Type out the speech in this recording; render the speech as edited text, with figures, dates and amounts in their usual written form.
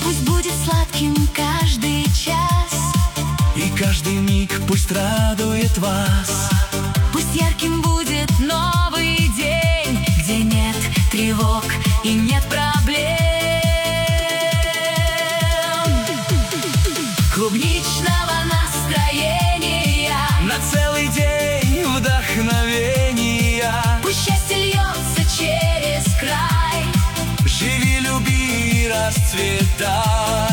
Пусть будет сладким каждый час, и каждый миг пусть радует вас. пусть ярким будет новый день, где нет тревог и нет проблем. Клубничного настроения, На целый день вдохновения. пусть счастье льется через край. Живи, люби и расцветай.